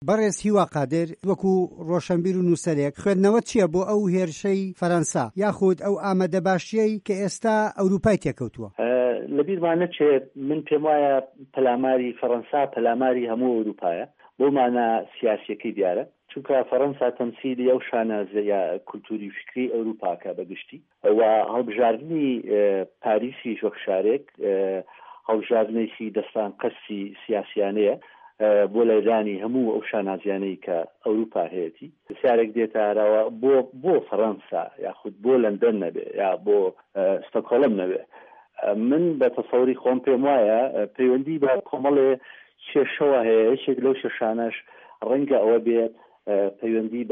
بەڕێز هیوا قادر وەکو ڕۆشنبیر و نووسەرێک خوێندنەوە چییە بۆ ئەو هێرشەی فەرەنسا یاخود ئەو ئامادەباشیەی کە ئێستا ئەوروپای تێکەوتووە؟ لەبیرمان نەچێت من پێم وایە پەلاماری فەرەنسا پەلاماری هەموو ئەوروپایە بۆمانە سیاسیەکەی دیارە چونکە فەرەنسا تەمسیلی ئەو شانازەیە کولتوری فکری ئەوروپاکە بەگشتی و هەڵبژاردننی پاریسی وەک شارێک هەڵبژاردنێکی دەستان قەسی سیاسیانەیە بۆ لەدانی هەموو ئەو شانازیانەی کە ئەوروپا هەیەی پرسیارێک دێتارەوە بۆ فەرەنسا یاخود بۆ لەندەن نەبێ یا بۆ ستۆکهۆڵم نەبێ. من بە تەسەوری خۆم پێم وایە پەیوەندی بە کۆمەڵێ کێشەوە هەیە یەکێک لەو شێشانەش ڕەنگە ئەوە بێت پەیوەندی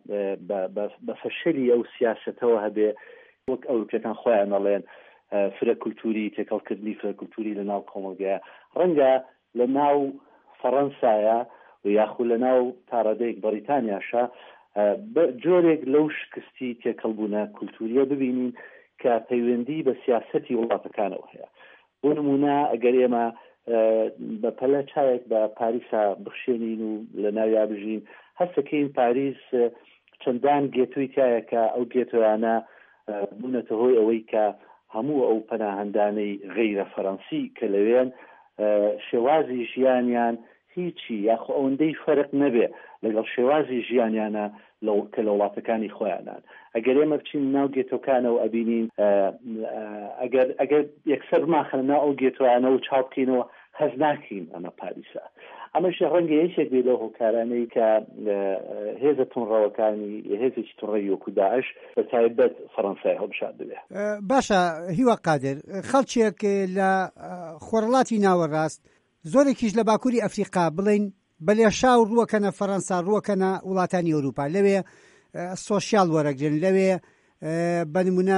بە فەشەلی ئەو سیاسەتەوە هەبێ وەک ئەوروپیەکان خۆیان ئەڵێن فرە کولتوری تێکەڵکردنی فرە کولتوری لە ناو کۆمەلگایە ڕەنگە لە ناو فەرەنسایە و یاخود لە ناو تاڕەدەیەک بەریتانیاشە جۆرێک لەو شکستی تێکەڵبوونە کولتوریە ببینین کە پەیوەندی بە سیاسەتی وڵاتەکانەوە هەیە. بۆ نمونە ئەگەر ئێمە بە پەلە چایەک بە پاریسا بخشێنین و لە ناویا بژین هەستەکەین پاریس چەندان گێتووی تایە کە ئەو گێتویانە بوونەتە هۆی ئەوەی کە هەموو ئەو پەناهەندانەی غەیرە فەرەنسی کە لەوێن شێوازی ژیانیان هیچی یاخۆ ئەوەندەی فەرق نەبێ لەگەڵ شێوازی ژیانیانە کە لە وڵاتەکانی خۆیانان. ئەگەر ئێمە بچین ناو گێتۆکانەوە ئەبینین ئەگەر یەکسەر ماخەنە ئەو گێتۆیانە و چاوبکەینەوە هەز ناکەین ئەمە پاریسا. ئەمەش ڕەنگە یەکێک بێ لەو هۆکارانەی کە هێزە تونڕەوەکانی هێزێکی توڕەی وەکو داعش بە تایبەت فەرەنسای هەڵبژار بێ. باشە هیوا قادر، خەڵکێک لە خۆرەڵاتی ناوەڕاست زۆرێکیش لە باکووری ئەفریقا بڵین بەلێشاو ڕووەکەنە فەرەنسا ڕووەکەنە وڵاتانی ئەوروپا لەوێ سۆشیال وەرەگرن لەوێ بەنمونە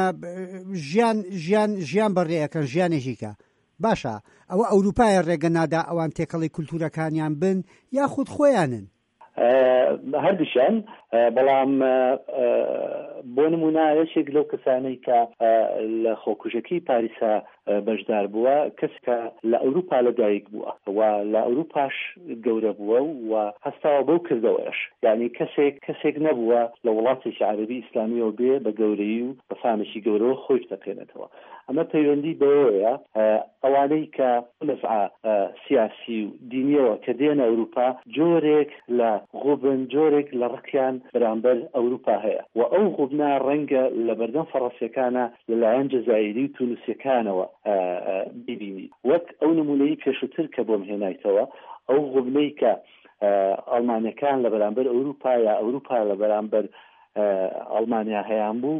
ژیان بەڕێەکەن ژیانێکیکە. باشە ئەوە ئەوروپای ڕێگە نادا ئەوان تێکەڵی کولتورەکانیان بن یاخود خۆیانن؟ هەردووشیان، بەڵام بۆ نمونە یەکێک لەو کەسانەی کە لە خۆکوژەکەی پاریسا بەشدار بووە کەسکە لە ئەوروپا لەدایک بووە و لە ئەوروپاش گەورە بووە و هەستاوە بەو کردەوەش، یعنی کەسێک نەبووە لە وڵاتێکی عەرەبی ئیسلامیەوە بێ بە گەورەی و بە فامێکی گەورەوە خۆی دەقێنێتەوە. ئەمە پەیوەندی بەوەیە ئەوانەی کە نەفع سیاسی و دینیەوە کە دێنە ئەوروپا جۆرێک لە غوبن جۆرێک لە ڕقیان بەرامبەر ئەوروپا هەیە و ئەو غوبنا ڕەنگە لە بەردەم فەڕەنسیەکانە لەلایەن جەزایری و تونوسیەکانەوە ببینی وەک ئەو نمونەی پێشووتر کە بۆم هێنایتەوە ئەو غوبنەی کە ئەڵمانیەکان لە بەرامبەر ئەوروپا یا ئەوروپا لە بەرامبەر ئەڵمانیا هەیان بوو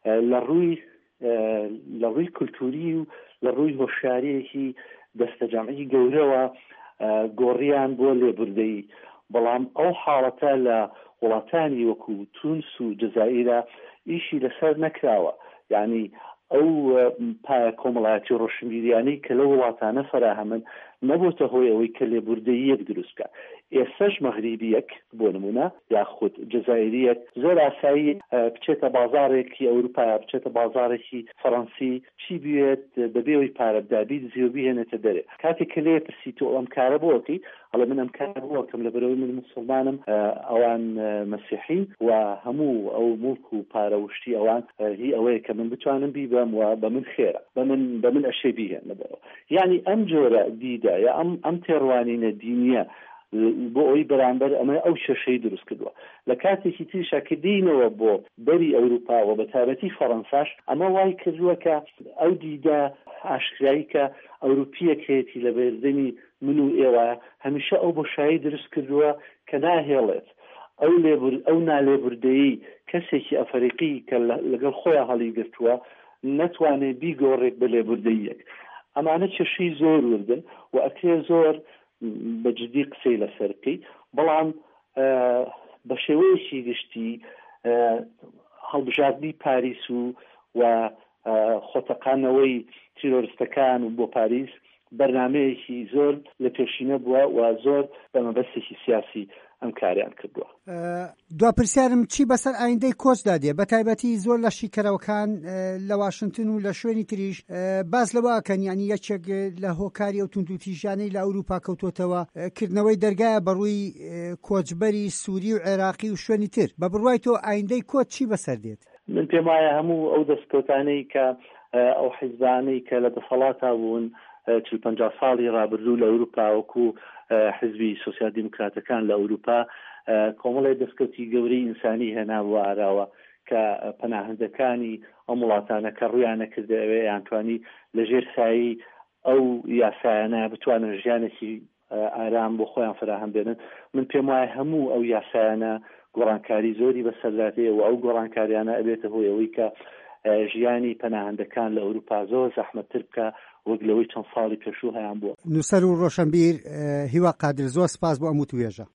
لە ڕووی کولتوری و لە ڕووی هۆشیارەیەکی دەستەجەمعی گەورەوە گۆڕیان بۆ لێبوردەیی. بەڵام ئەو حاڵەتە لە وڵاتانی وەکو تونس و جەزائیرە ئیشی لەسەر نەکراوە، یعنی ئەو پایە کۆمەڵایەتی ڕۆشنبیریانەی کە لە وڵاتانە فەراهەمن نەبووتە هۆی ئەوەی کە لێبوردەییەک دروستکە. ئێستش مەغریبیەک بۆ نمونە یاخود جەزائیریەک زۆر ئاسایی بچێتە بازارێکی ئەوروپا بچێتە بازارێکی فەڕەنسی چی بوێت بەبێەوەی پارە بدابی دزی و بهێنێتە دەرێ. کاتێک کە لێ پرسی تۆ ئەم کارە بۆکەی هەڵە من ئەم کارە بۆکەم لەبەرەوەی من مسڵمانم ئەوان مەسیحی و هەموو ئەو مڵک و پارەوشتی ئەوان هی ئەوەیە کە من بتوانم بیبەم و بە من خێرە بە من ئەشێ بیهێن لەبەرەوە. یعنی ئەم جۆرە دیدە یا ئەم تێڕوانینە دینیە بۆ ئەوی بەرامبەر ئەمە ئەو شەشەی دروست کردووە. لە کاتێکی تریشا کە دینەوە بۆ بەری ئەوروپا و بە تایبەتی فەڕەنساش ئەمە وای کردووە کە ئەو دیدە ئاشکرایی کە ئەوروپیەکێتی لە بەردەمی من و ئێوە هەمیشە ئەو بۆشایی دروست کردووە کە ناهێڵێت ئەو نالێبوردەیی کەسێکی ئەفریقی کە لەگەڵ خۆیان هەڵی گرتووە نەتوانێت بیگۆڕێک بە لێبوردەییەک. ئەمانە کێشەی زۆر وردن و ئەکرێ زۆر بەجددی قسەی لەسەرکەی، بەڵام بە شێوەیەکی گشتی هەڵبژاردننی پاریس و خۆتەقانەوەی تیرۆریستەکان و بۆ پاریس بەرنامەیەکی زۆر لە پێشینە بووە و زۆر بە مەبەستێکی سیاسی ئەم کاریان کردووە. دواپرسیارم چی بەسەر ئایندەی کۆچدا دێ بە تایبەتی زۆر لە شیکەرەوەکان لە واشنگتن و لە شوێنی تریش باز لەوەکەن ینی یەکێک لە هۆکاری ئەو توندوتیژانەی لە ئەوروپا کەوتۆتەوە کردنەوەی دەرگایە بەڕووی کۆچبەری سووری و عێراقی و شوێنی تر بە بڕوای تۆ ئایندەی کۆچ چی بەسەر دێت؟ من پێم وایە هەموو ئەو دەستکەوتانەی کە ئەو حیزبانەی کە لە دەسەڵاتا بوون 40-50 ساڵی ڕابردوو لە ئەوروپا وەکو حزبی سۆسیال دیموکراتەکان لە ئەوروپا کۆمەڵی دەستکەوتی گەورەی ئینسانی هێنابووە ئاراوە کە پەناهەندەکانی ئەم وڵاتانە کە ڕویانە کردەوێ یانتوانی لەژێر سایی ئەو یاسایانە بتوانن ژیانێکی ئارام بۆ خۆیان فراهەم بێنن. من پێم وایە هەموو ئەو یاسایانە گۆڕانکاری زۆری بەسەرداتەیە و ئەو گۆڕانکاریانە ئەبێتە هۆی ئەوەی کە ژیانی پەناهەندەکان لە ئەوروپا زۆر زەحمەتتر بکە وەک لەوەی چەند ساڵی پێشوو هەیان بووە. نووسەر و ڕۆشنبیر هیوا قادر زۆر سپاس بۆ ئەم وتوێژە.